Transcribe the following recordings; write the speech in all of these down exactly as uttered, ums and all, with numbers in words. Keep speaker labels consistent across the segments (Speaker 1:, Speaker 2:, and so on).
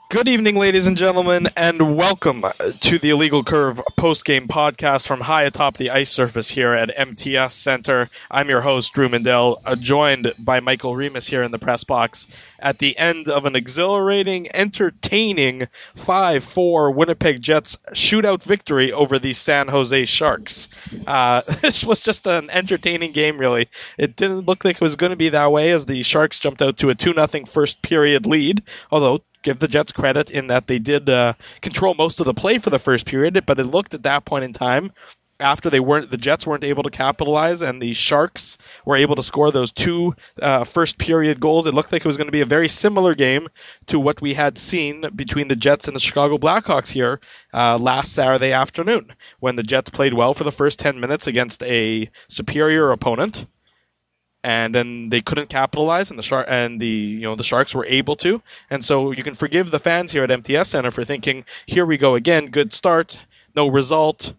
Speaker 1: Good evening, ladies and gentlemen, and welcome to the Illegal Curve post-game podcast from high atop the ice surface here at M T S Center. I'm your host, Drew Mandel, uh, joined by Michael Remus here in the press box at the end of an exhilarating, entertaining five four Winnipeg Jets shootout victory over the San Jose Sharks. Uh, this was just an entertaining game, really. It didn't look like it was going to be that way as the Sharks jumped out to a two nothing first period lead, although give the Jets credit in that they did uh, control most of the play for the first period, but it looked at that point in time after they weren't, the Jets weren't able to capitalize and the Sharks were able to score those two uh, first period goals. It looked like it was going to be a very similar game to what we had seen between the Jets and the Chicago Blackhawks here uh, last Saturday afternoon, when the Jets played well for the first ten minutes against a superior opponent. And then they couldn't capitalize, and the Shark and the you know the Sharks were able to. And so you can forgive the fans here at M T S Center for thinking, "Here we go again. Good start, no result,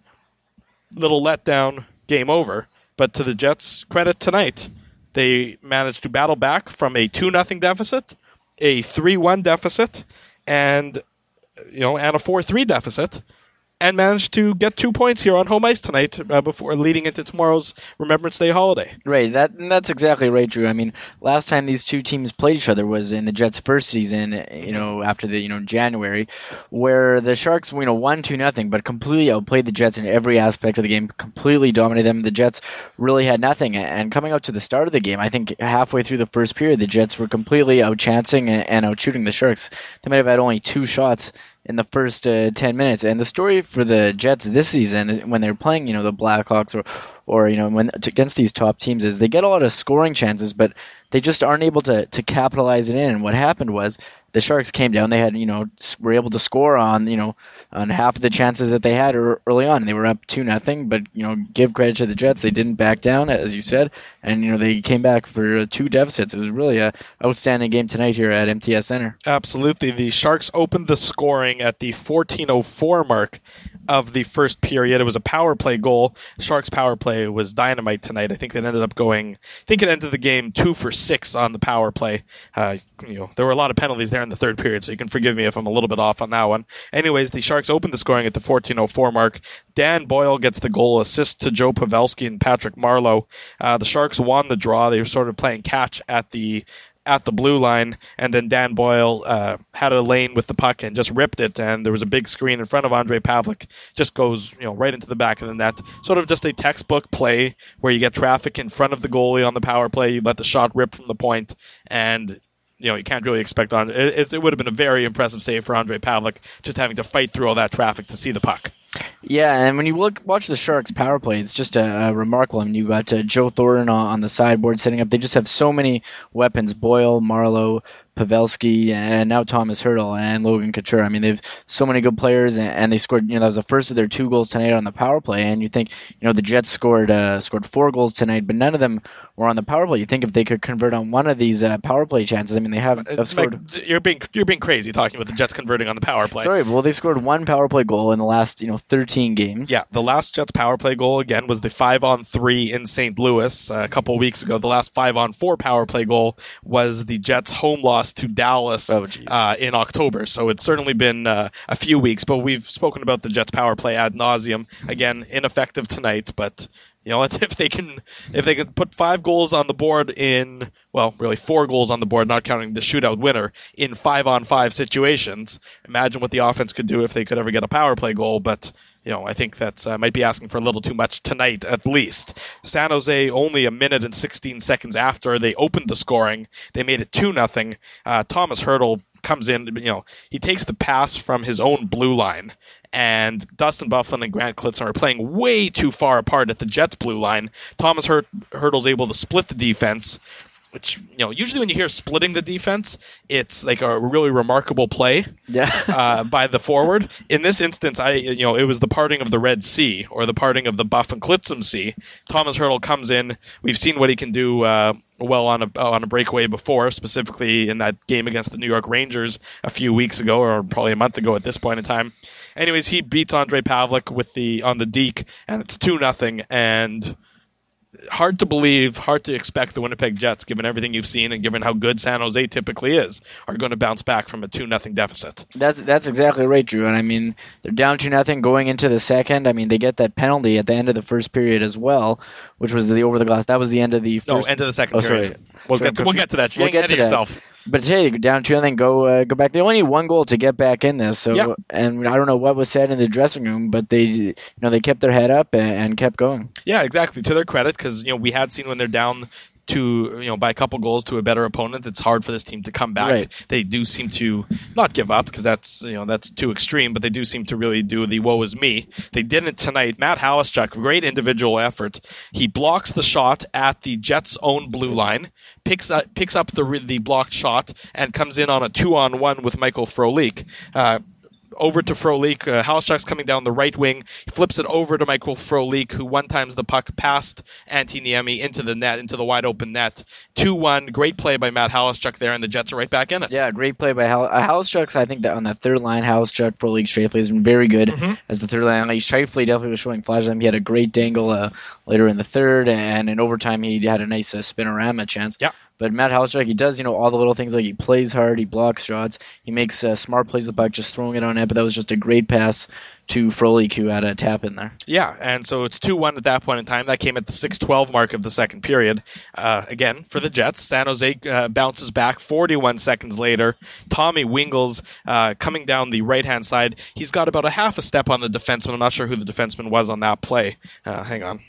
Speaker 1: little letdown, game over." But to the Jets' credit tonight, they managed to battle back from a two nothing deficit, a three one deficit, and you know and a four three deficit, and managed to get two points here on home ice tonight uh, before leading into tomorrow's Remembrance Day holiday.
Speaker 2: Right, that that's exactly right, Drew. I mean, last time these two teams played each other was in the Jets' first season, you know, after the you know January, where the Sharks you know won two nothing, but completely outplayed the Jets in every aspect of the game, completely dominated them. The Jets really had nothing, and coming up to the start of the game, I think halfway through the first period, the Jets were completely outchancing and outshooting the Sharks. They might have had only two shots in the first uh, ten minutes. And the story for the Jets this season, is when they're playing, you know, the Blackhawks or, or you know, when against these top teams, is they get a lot of scoring chances, but they just aren't able to, to capitalize it in. And what happened was the Sharks came down. They had, you know, were able to score on, you know, on half of the chances that they had early on. They were up two nothing, but you know, give credit to the Jets. They didn't back down, as you said, and you know they came back for two deficits. It was really a outstanding game tonight here at M T S Center.
Speaker 1: Absolutely, the Sharks opened the scoring at the fourteen oh four mark of the first period. It was a power play goal. Sharks power play was dynamite tonight. I think it ended up going. I think it ended the game two for six on the power play. Uh, you know, there were a lot of penalties there in the third period, so you can forgive me if I'm a little bit off on that one. Anyways, the Sharks opened the scoring at the fourteen oh four mark. Dan Boyle gets the goal, assist to Joe Pavelski and Patrick Marleau. Uh, the Sharks won the draw. They were sort of playing catch at the at the blue line, and then Dan Boyle uh, had a lane with the puck and just ripped it, and there was a big screen in front of Andrei Pavlik, just goes you know right into the back of the net. Sort of just a textbook play where you get traffic in front of the goalie on the power play, you let the shot rip from the point, and you know you can't really expect on it. It would have been a very impressive save for Andrei Pavlik, just having to fight through all that traffic to see the puck.
Speaker 2: Yeah, and when you look watch the Sharks power play, it's just a, a remarkable. I mean, you got uh, Joe Thornton on, on the sideboard setting up. They just have so many weapons: Boyle, Marleau, Pavelski, and now Thomas Hertl and Logan Couture. I mean, they've so many good players, and, and they scored. You know, that was the first of their two goals tonight on the power play. And you think, you know, the Jets scored uh, scored four goals tonight, but none of them were on the power play. You think if they could convert on one of these uh, power play chances, I mean, they have, have scored.
Speaker 1: Like, you're being you're being crazy talking about the Jets converting on the power play.
Speaker 2: Sorry, well, they scored one power play goal in the last you know thirteen games.
Speaker 1: Yeah, the last Jets power play goal, again, was the five on three in Saint Louis uh, a couple weeks ago. The last five on four power play goal was the Jets' home loss to Dallas
Speaker 2: oh,
Speaker 1: uh, in October. So it's certainly been uh, a few weeks, but we've spoken about the Jets' power play ad nauseum. Again, ineffective tonight, but you know, if they can, if they can put five goals on the board in, well, really four goals on the board, not counting the shootout winner, in five-on-five situations, imagine what the offense could do if they could ever get a power play goal. But you know, I think that uh, might be asking for a little too much tonight, at least. San Jose, only a minute and sixteen seconds after they opened the scoring, they made it two nothing. Uh, Thomas Hertl comes in, you know, he takes the pass from his own blue line, and Dustin Byfuglien and Grant Clitson are playing way too far apart at the Jets' blue line. Thomas Hurt- Hertl's able to split the defense, which, you know, usually when you hear splitting the defense, it's like a really remarkable play
Speaker 2: yeah.
Speaker 1: uh, by the forward. In this instance, I, you know, it was the parting of the Red Sea, or the parting of the Buff and Clitson Sea. Thomas Hertl comes in. We've seen what he can do uh, well on a on a breakaway before, specifically in that game against the New York Rangers a few weeks ago, or probably a month ago at this point in time. Anyways, he beats Andrei Pavlik with the on the deke, and it's two nothing, and hard to believe, hard to expect the Winnipeg Jets, given everything you've seen and given how good San Jose typically is, are going to bounce back from a two nothing deficit.
Speaker 2: That's that's exactly right, Drew. And I mean, they're down two nothing going into the second. I mean, they get that penalty at the end of the first period as well, which was the over the glass. That was the end of the first.
Speaker 1: No, end of the second
Speaker 2: oh,
Speaker 1: period.
Speaker 2: Sorry.
Speaker 1: We'll,
Speaker 2: sorry,
Speaker 1: get to, we'll get to that. You're
Speaker 2: we'll get
Speaker 1: getting
Speaker 2: to
Speaker 1: ahead of
Speaker 2: that.
Speaker 1: yourself.
Speaker 2: But hey, down two and then go uh, go back. They only need one goal to get back in this. So,
Speaker 1: yep.
Speaker 2: And I don't know what was said in the dressing room, but they, you know, they kept their head up and, and kept going.
Speaker 1: Yeah, exactly. To their credit, because you know we had seen when they're down to you know by a couple goals to a better opponent, it's hard for this team to come back.
Speaker 2: Right.
Speaker 1: They do seem to not give up because that's you know that's too extreme, but they do seem to really do the woe is me. They didn't tonight. Matt Halischuk, great individual effort. He blocks the shot at the Jets' own blue line, picks up picks up the the blocked shot, and comes in on a two on one with Michael Frolik. Uh, Over to Frolik. Uh, Halischuk's coming down the right wing. He flips it over to Michael Frolik, who one times the puck past Antti Niemi into the net, into the wide open net. two one. Great play by Matt Halischuk there, and the Jets are right back in it.
Speaker 2: Yeah, great play by Hal- uh, Halischuk. I think that on that third line, Halischuk, Frolik, Scheifele has been very good mm-hmm. as the third line. Like, Scheifele definitely was showing flashes. He had a great dangle uh, later in the third, and in overtime he had a nice uh, spinorama chance.
Speaker 1: Yeah.
Speaker 2: But Matt Halischuk, he does, you know, all the little things like he plays hard, he blocks shots, he makes uh, smart plays with the puck, just throwing it on net. But that was just a great pass to Frolik, who had a tap in there.
Speaker 1: Yeah, and so it's two one at that point in time. That came at the six twelve mark of the second period. Uh, again, for the Jets, San Jose uh, bounces back forty-one seconds later. Tommy Wingels uh, coming down the right-hand side. He's got about a half a step on the defenseman. I'm not sure who the defenseman was on that play. Uh, hang on.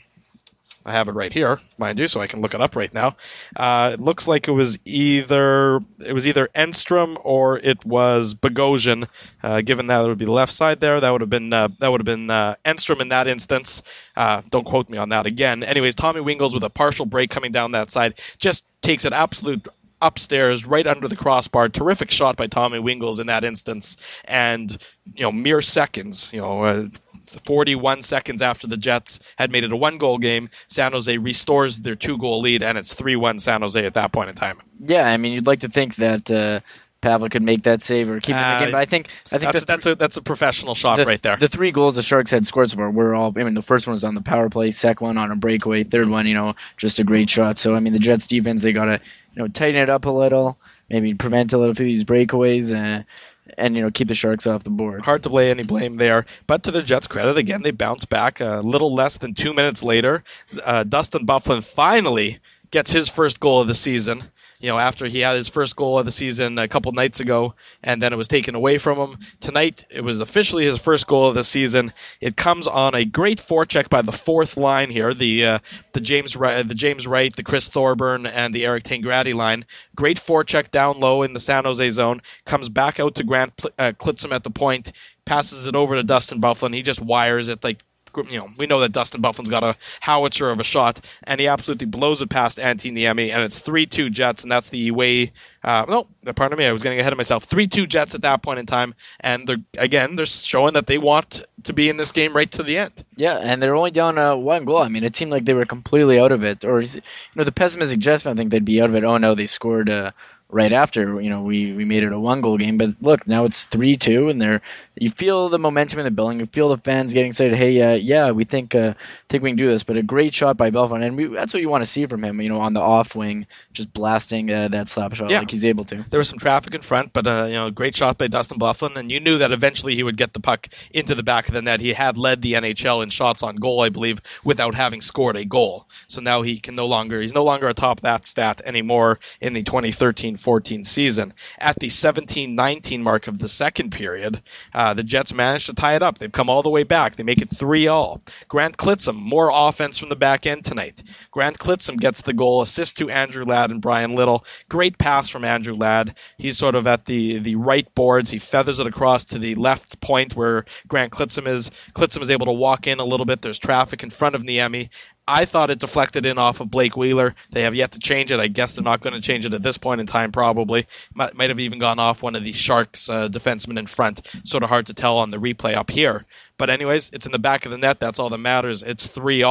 Speaker 1: I have it right here, mind you, so I can look it up right now. Uh, it looks like it was either it was either Enstrom or it was Bogosian. Uh, given that it would be the left side there, that would have been uh, that would have been uh, Enstrom in that instance. Uh, don't quote me on that again. Anyways, Tommy Wingels with a partial break coming down that side just takes it absolute upstairs, right under the crossbar. Terrific shot by Tommy Wingels in that instance, and you know, mere seconds, you know. Uh, forty-one seconds after the Jets had made it a one-goal game, San Jose restores their two-goal lead, and it's three one San Jose at that point in time.
Speaker 2: Yeah, I mean, you'd like to think that uh, Pavel could make that save or keep uh, in the game, but I think I think
Speaker 1: that's,
Speaker 2: the,
Speaker 1: that's a that's a professional shot
Speaker 2: the,
Speaker 1: right there.
Speaker 2: The three goals the Sharks had scored so far were all. I mean, the first one was on the power play, second one on a breakaway, third one, you know, just a great shot. So I mean, the Jets defense, they gotta you know tighten it up a little, maybe prevent a little few of these breakaways. Uh, And, you know, keep the Sharks off the board.
Speaker 1: Hard to lay any blame there. But to the Jets' credit, again, they bounce back a little less than two minutes later. Uh, Dustin Byfuglien finally gets his first goal of the season. You know, after he had his first goal of the season a couple nights ago, and then it was taken away from him. Tonight, it was officially his first goal of the season. It comes on a great forecheck by the fourth line here, the uh, the James Wright, the James Wright, the Chris Thorburn, and the Eric Tangradi line. Great forecheck down low in the San Jose zone. Comes back out to Grant uh, Klitzum at the point, passes it over to Dustin Byfuglien. He just wires it like. You know, we know that Dustin Byfuglien's got a howitzer of a shot, and he absolutely blows it past Antti Niemi, and it's three two Jets, and that's the way. Uh, no, pardon me, I was getting ahead of myself. three two Jets at that point in time, and they're again they're showing that they want to be in this game right to the end.
Speaker 2: Yeah, and they're only down uh, one goal. I mean, it seemed like they were completely out of it. Or, you know, the pessimistic Jets fan think they'd be out of it. Oh no, they scored. Uh, right after, you know, we, we made it a one-goal game. But look, now it's three two, and they're you feel the momentum in the building. You feel the fans getting excited. Hey, uh, yeah, we think uh, think we can do this. But a great shot by Byfuglien, and we, that's what you want to see from him, you know, on the off wing, just blasting uh, that slap shot
Speaker 1: yeah.
Speaker 2: like he's able to.
Speaker 1: There was some traffic in front, but, uh, you know, great shot by Dustin Byfuglien, and you knew that eventually he would get the puck into the back of the net. He had led the N H L in shots on goal, I believe, without having scored a goal. So now he can no longer, he's no longer atop that stat anymore in the twenty thirteen fourteen season. At the seventeen nineteen mark of the second period, uh, the Jets managed to tie it up. They've come all the way back. They make it three all. Grant Klitzum, more offense from the back end tonight. Grant Klitzum gets the goal, assist to Andrew Ladd and Brian Little. Great pass from Andrew Ladd. He's sort of at the, the right boards. He feathers it across to the left point where Grant Klitzum is. Klitzum is able to walk in a little bit. There's traffic in front of Niemi. I thought it deflected in off of Blake Wheeler. They have yet to change it. I guess they're not going to change it at this point in time, probably. Might, might have even gone off one of the Sharks uh, defensemen in front. Sort of hard to tell on the replay up here. But anyways, it's in the back of the net. That's all that matters. It's three all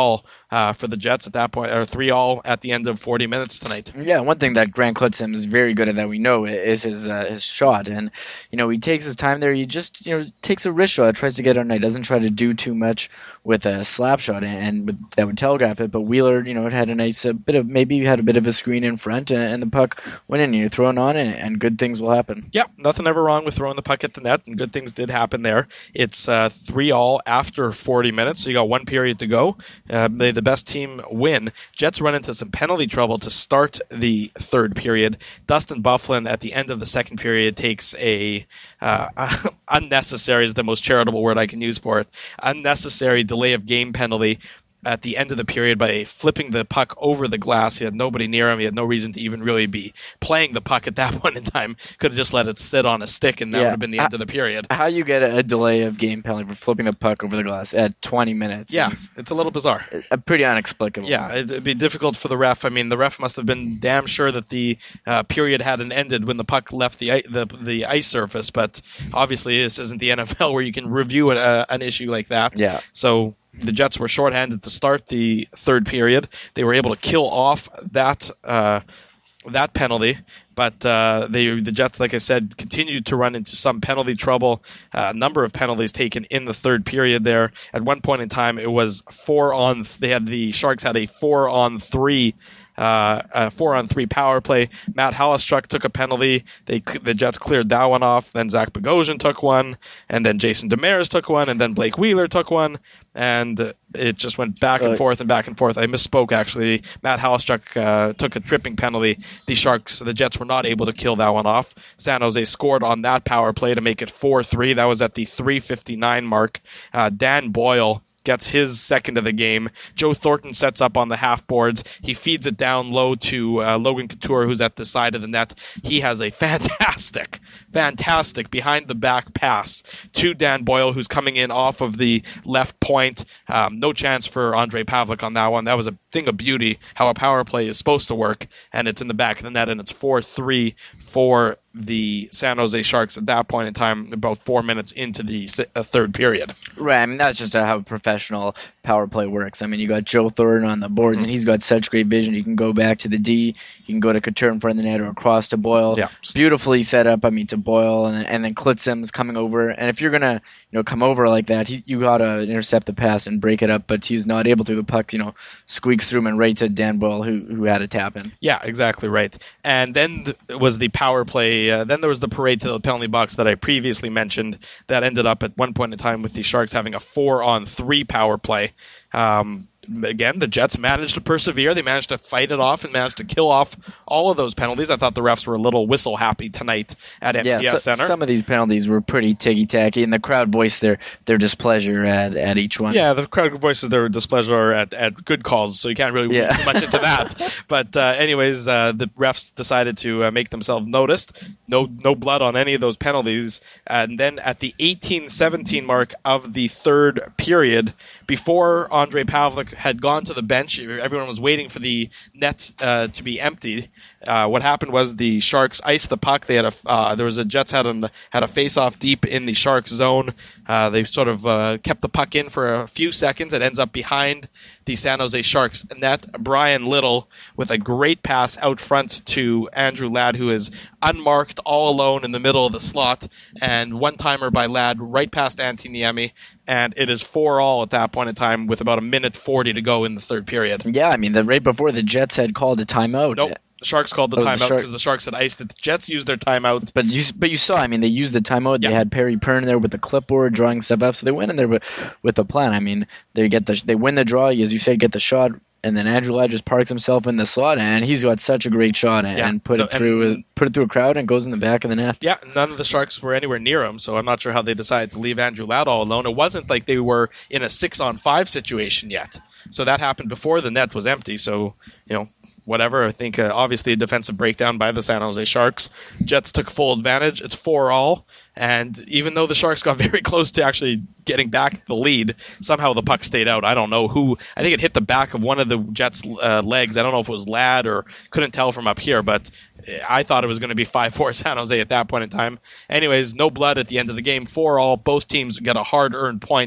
Speaker 1: uh, for the Jets at that point, or three all at the end of forty minutes tonight.
Speaker 2: Yeah, one thing that Grant Clitsome is very good at that we know is his uh, his shot, and you know he takes his time there. He just you know takes a wrist shot, tries to get it on net, doesn't try to do too much with a slap shot, and, and with, that would telegraph it. But Wheeler, you know, it had a nice a bit of maybe had a bit of a screen in front, and, and the puck went in. You're throwing on, and, and good things will happen.
Speaker 1: Yeah, nothing ever wrong with throwing the puck at the net, and good things did happen there. It's uh, three all after forty minutes, so you got one period to go. Uh, may the best team win. Jets run into some penalty trouble to start the third period. Dustin Byfuglien at the end of the second period takes a uh, unnecessary is the most charitable word I can use for it. Unnecessary delay of game penalty at the end of the period by flipping the puck over the glass. He had nobody near him. He had no reason to even really be playing the puck at that point in time. Could have just let it sit on a stick, and that
Speaker 2: Yeah.
Speaker 1: would have been the end of the period.
Speaker 2: How you get a, a delay of game penalty for flipping the puck over the glass at twenty minutes?
Speaker 1: Yeah,
Speaker 2: is
Speaker 1: it's a little bizarre.
Speaker 2: a pretty inexplicable.
Speaker 1: Yeah, it'd be difficult for the ref. I mean, the ref must have been damn sure that the uh, period hadn't ended when the puck left the, i- the the ice surface. But obviously, this isn't the N F L where you can review a, an issue like that.
Speaker 2: Yeah.
Speaker 1: So the Jets were shorthanded to start the third period. They were able to kill off that uh, that penalty, but uh, they the Jets, like I said, continued to run into some penalty trouble. Uh, a number of penalties taken in the third period there. At one point in time, it was four on. They had the Sharks had a four on three. Uh, a four-on-three power play. Matt Halastruck took a penalty. They the Jets cleared that one off. Then Zach Bogosian took one, and then Jason Demers took one, and then Blake Wheeler took one, and it just went back and
Speaker 2: Uh,
Speaker 1: forth and back and forth. I misspoke, actually. Matt Halastruck uh, took a tripping penalty. The Sharks, the Jets, were not able to kill that one off. San Jose scored on that power play to make it four three. That was at the three fifty-nine mark. Uh, Dan Boyle gets his second of the game. Joe Thornton sets up on the half boards. He feeds it down low to uh, Logan Couture, who's at the side of the net. He has a fantastic, fantastic behind-the-back pass to Dan Boyle, who's coming in off of the left point. Um, no chance for Andre Pavlik on that one. That was a thing of beauty, how a power play is supposed to work, and it's in the back of the net, and it's four three for the San Jose Sharks at that point in time, about four minutes into the si- uh, third period.
Speaker 2: Right, I mean, that's just how a professional power play works. I mean, you got Joe Thornton on the boards,
Speaker 1: Mm-hmm.
Speaker 2: and he's got such great vision. You can go back to the D, you can go to Couture in front of the net or across to Boyle.
Speaker 1: Yeah.
Speaker 2: Beautifully set up, I mean, to Boyle, and, and then Klitsem's coming over. And if you're going to you know, come over like that, he, you got to intercept the pass and break it up, but he was not able to. The puck, you know, squeaks through him and right to Dan Boyle, who, who had a tap in.
Speaker 1: Yeah, exactly right. And then th- was the power play. Uh, then there was the parade to the penalty box that I previously mentioned that ended up at one point in time with the Sharks having a four-on-three power play. Um, again, the Jets managed to persevere. They managed to fight it off and managed to kill off all of those penalties. I thought the refs were a little whistle happy tonight at M T S
Speaker 2: Yeah, so,
Speaker 1: Center.
Speaker 2: some of these penalties were pretty ticky-tacky, and the crowd voiced their, their displeasure at, at each one.
Speaker 1: Yeah, the crowd voices their displeasure at, at good calls, so you can't really
Speaker 2: Yeah.
Speaker 1: read too much into that. But uh, anyways, uh, the refs decided to uh, make themselves noticed. No no blood on any of those penalties. And then at the eighteen seventeen mark of the third period, before Andre Pavlik had gone to the bench, everyone was waiting for the net uh, to be emptied. Uh, what happened was the Sharks iced the puck. They had a uh, there was a Jets had an, had a face off deep in the Sharks zone. Uh, they sort of uh, kept the puck in for a few seconds. It ends up behind the San Jose Sharks net. Brian Little with a great pass out front to Andrew Ladd, who is unmarked, all alone in the middle of the slot, and one timer by Ladd right past Antiniemi. And it is four all at that point in time with about a minute forty to go in the third period.
Speaker 2: Yeah, I mean, the right before the Jets had called a timeout.
Speaker 1: Nope. The Sharks called the
Speaker 2: Oh, the
Speaker 1: timeout because
Speaker 2: Shark-
Speaker 1: the, Sharks had iced it. The Jets used their timeout.
Speaker 2: But you, but you saw, I mean, they used the timeout. They
Speaker 1: Yeah.
Speaker 2: had Perry Pern there with the clipboard, drawing stuff up. So they went in there with, with a plan. I mean, they get the they win the draw, as you said, get the shot, and then Andrew Ladd just parks himself in the slot, and he's got such a great shot and,
Speaker 1: Yeah.
Speaker 2: and put
Speaker 1: No,
Speaker 2: it through
Speaker 1: and-
Speaker 2: his, put it through a crowd and goes in the back of the net.
Speaker 1: Yeah, none of the Sharks were anywhere near him, so I'm not sure how they decided to leave Andrew Ladd all alone. It wasn't like they were in a six-on-five situation yet. So that happened before the net was empty, so, you know, whatever. I think uh, obviously a defensive breakdown by the San Jose Sharks. Jets took full advantage. It's four all, and even though the Sharks got very close to actually getting back the lead, somehow the puck stayed out. I don't know who. I think it hit the back of one of the Jets' uh, legs. I don't know if it was Ladd or couldn't tell from up here, but I thought it was going to be five four San Jose at that point in time. Anyways, no blood at the end of the game. four all. Both teams get a hard-earned point.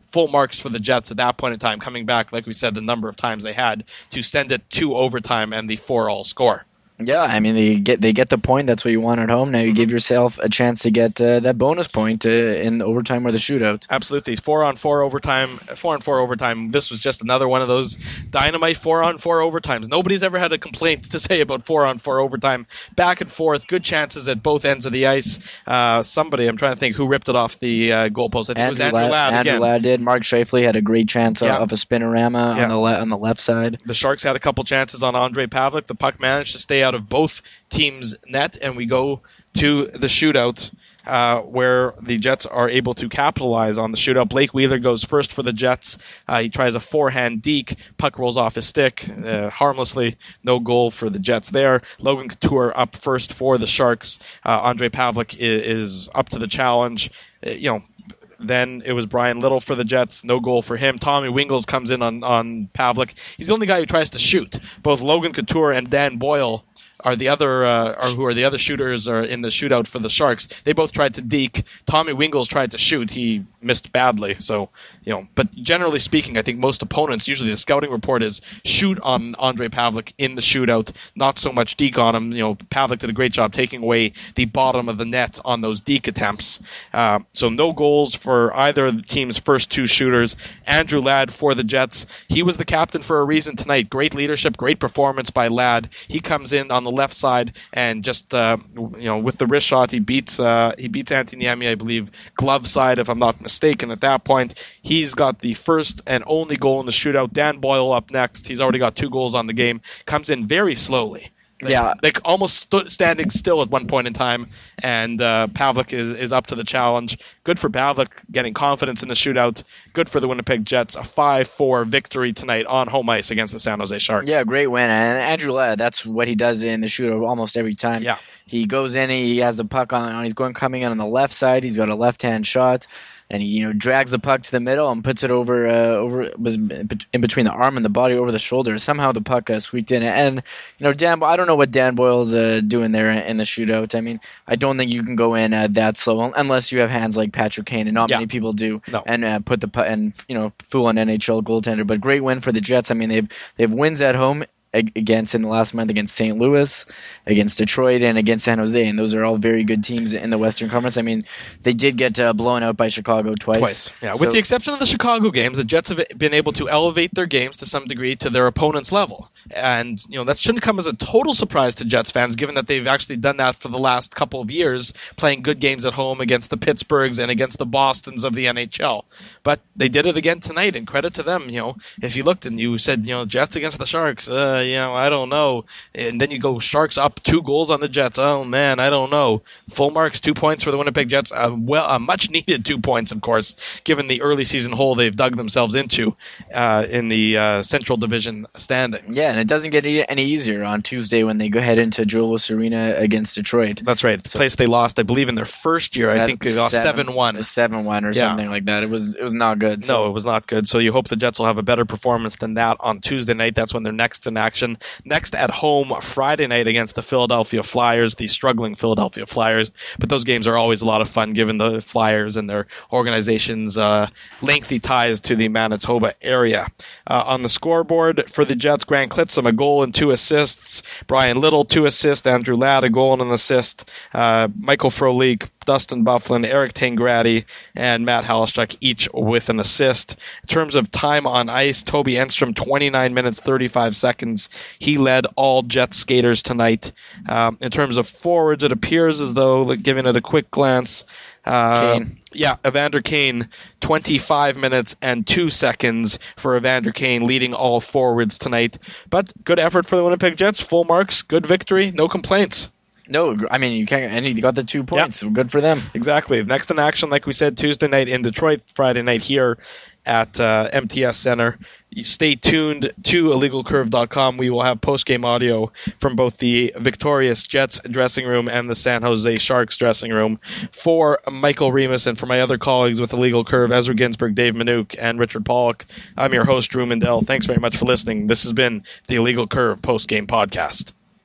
Speaker 1: full marks for the Jets at that point in time, coming back, like we said, the number of times they had to send it to overtime and the four-all score.
Speaker 2: Yeah, I mean they get they get the point. That's what you want at home. Now you give yourself a chance to get uh, that bonus point uh, in overtime or the shootout.
Speaker 1: Absolutely, four on four overtime, four on four overtime. This was just another one of those dynamite four on four overtimes. Nobody's ever had a complaint to say about four on four overtime. Back and forth, good chances at both ends of the ice. Uh, somebody, I'm trying to think who ripped it off the uh, goalpost. I think
Speaker 2: Andrew
Speaker 1: it was Andrew Ladd.
Speaker 2: Andrew
Speaker 1: again.
Speaker 2: Ladd did. Mark Scheifele had a great chance
Speaker 1: Yeah.
Speaker 2: of a spinorama
Speaker 1: Yeah.
Speaker 2: on the le- on the left side.
Speaker 1: The Sharks had a couple chances on Andre Pavlik. The puck managed to stay out of both teams' net, and we go to the shootout uh, where the Jets are able to capitalize on the shootout. Blake Wheeler goes first for the Jets. Uh, he tries a forehand deke. Puck rolls off his stick uh, harmlessly. No goal for the Jets there. Logan Couture up first for the Sharks. Uh, Andre Pavlik is, is up to the challenge. Uh, you know, Then it was Brian Little for the Jets. No goal for him. Tommy Wingles comes in on, on Pavlik. He's the only guy who tries to shoot. Both Logan Couture and Dan Boyle are the other, uh, are who are the other shooters are in the shootout for the Sharks. They both tried to deke. Tommy Wingles tried to shoot. He missed badly. So, you know, but generally speaking, I think most opponents, usually the scouting report is shoot on Andre Pavlik in the shootout, not so much deke on him. You know, Pavlik did a great job taking away the bottom of the net on those deke attempts. Uh, so no goals for either of the team's first two shooters. Andrew Ladd for the Jets. He was the captain for a reason tonight. Great leadership, great performance by Ladd. He comes in on the left side and just uh, you know with the wrist shot he beats uh, he beats Antiniemi, I believe, glove side if I'm not mistaken. At that point, he's got the first and only goal in the shootout. Dan Boyle up next. He's already got two goals on the game. Comes in very slowly.
Speaker 2: Yeah,
Speaker 1: like almost st- standing still at one point in time, and uh, Pavlik is, is up to the challenge. Good for Pavlik, getting confidence in the shootout. Good for the Winnipeg Jets. A five four victory tonight on home ice against the San Jose Sharks.
Speaker 2: Yeah, great win. And Andrew Ladd, that's what he does in the shootout almost every time.
Speaker 1: Yeah.
Speaker 2: He goes in, he has the puck on, he's going coming in on the left side. He's got a left-hand shot. And he, you know, drags the puck to the middle and puts it over, uh, over was in between the arm and the body, over the shoulder. Somehow the puck uh, squeaked in, and you know, Dan. I don't know what Dan Boyle's uh, doing there in the shootout. I mean, I don't think you can go in uh, that slow unless you have hands like Patrick Kane, and not
Speaker 1: yeah.
Speaker 2: many people do.
Speaker 1: No.
Speaker 2: And uh, put the pu- and you know, fool an N H L goaltender. But great win for the Jets. I mean, they've they have wins at home against in the last month against Saint Louis, against Detroit, and against San Jose, and those are all very good teams in the Western Conference. I mean, they did get uh, blown out by Chicago twice.
Speaker 1: Twice, yeah.
Speaker 2: So,
Speaker 1: with the exception of the Chicago games, the Jets have been able to elevate their games to some degree to their opponent's level, and you know that shouldn't come as a total surprise to Jets fans, given that they've actually done that for the last couple of years, playing good games at home against the Pittsburghs and against the Bostons of the N H L. But they did it again tonight, and credit to them. You know, if you looked and you said, you know, Jets against the Sharks, uh, you know, I don't know. And then you go Sharks up two goals on the Jets. Oh man, I don't know. Full marks, two points for the Winnipeg Jets. Uh, well, a much needed two points, of course, given the early season hole they've dug themselves into uh, in the uh, Central Division standings.
Speaker 2: Yeah, and it doesn't get any easier on Tuesday when they go head into Joe Louis Arena against Detroit.
Speaker 1: That's right. The
Speaker 2: so,
Speaker 1: place they lost, I believe, in their first year. I think they lost seven one.
Speaker 2: seven one or
Speaker 1: yeah.
Speaker 2: something like that. It was it was not good.
Speaker 1: So. No, it was not good. So you hope the Jets will have a better performance than that on Tuesday night. That's when they're next in action. Next at home Friday night against the Philadelphia Flyers, the struggling Philadelphia Flyers. But those games are always a lot of fun given the Flyers and their organization's uh, lengthy ties to the Manitoba area. Uh, on the scoreboard for the Jets, Grant Clitsome, a goal and two assists. Brian Little, two assists. Andrew Ladd, a goal and an assist. Uh, Michael Frolik, Dustin Byfuglien, Eric Tangradi, and Matt Halischuk, each with an assist. In terms of time on ice, Toby Enstrom, twenty-nine minutes, thirty-five seconds. He led all Jets skaters tonight. Um, in terms of forwards, it appears as though, like, giving it a quick glance, uh,
Speaker 2: Kane.
Speaker 1: Yeah, Evander Kane, twenty-five minutes and two seconds for Evander Kane, leading all forwards tonight. But good effort for the Winnipeg Jets. Full marks, good victory, no complaints.
Speaker 2: No, I mean, you can't, and he got the two points. Yep. So good for them.
Speaker 1: Exactly. Next in action, like we said, Tuesday night in Detroit, Friday night here at uh, M T S Center. You stay tuned to illegal curve dot com. We will have post-game audio from both the victorious Jets dressing room and the San Jose Sharks dressing room. For Michael Remis and for my other colleagues with Illegal Curve, Ezra Ginsberg, Dave Minuk, and Richard Pollock, I'm your host, Drew Mindell. Thanks very much for listening. This has been the Illegal Curve post-game podcast.